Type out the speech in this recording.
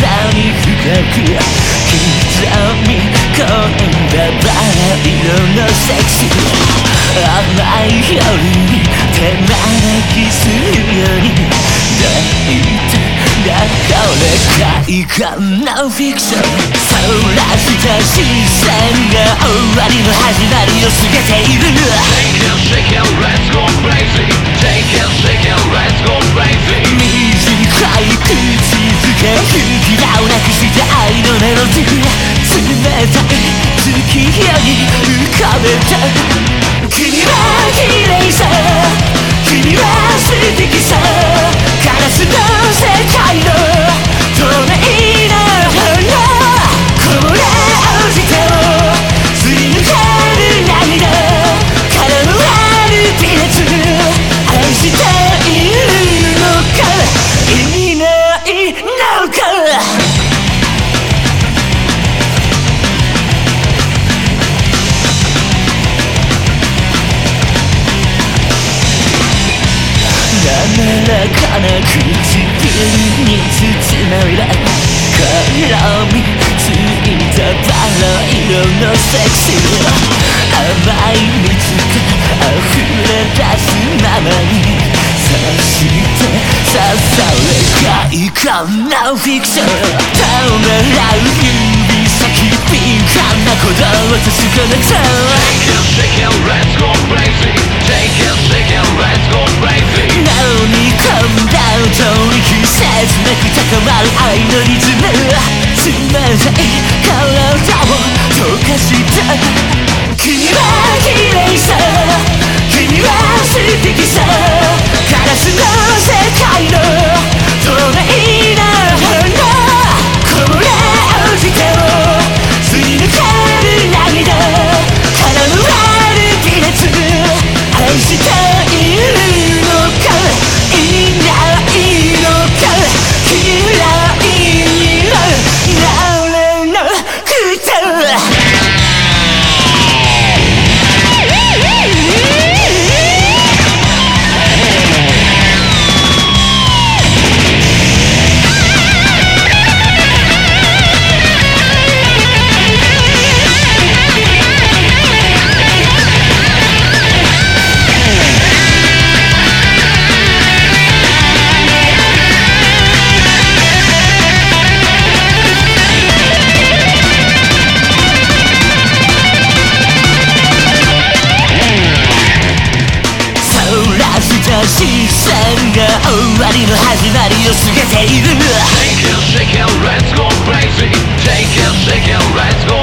に深く刻み込んだバラ色のセクシー甘い夜に手招きするように抱いてだこれ快感のフィクションそらした視線が終わりの始まりを告げている Take it, shake it, let's go crazy Take it, shake it, let's go crazy 短い口づけ吹き名をなくした愛のメロディー冷たい月夜に浮かべた君は綺麗さ君は素敵さガラスの世界の透明な花こぼれ落ちてもすり抜ける涙からのある微熱愛しているのかいないのか滑らかな唇に包まれ絡みついたバラ色のセクシー甘い水が溢れ出すままにそして刺され快感のフィクションためらう指先敏感な鼓動を確かめた Take it, shake it, let's go crazy Take it, shake it, let's go crazy 飲み込んだ音に季節なく高まる愛のリズム冷たい体を溶かした君は綺麗さ君は素敵さガラスの世界の透明な花こぼれ落ちてもすり抜ける涙からのある微熱愛しているのかいないのか嫌いにはなれなくて視線が終わりの始まりを告げている Take it, shake it, let's go crazy Take it, shake it, let's go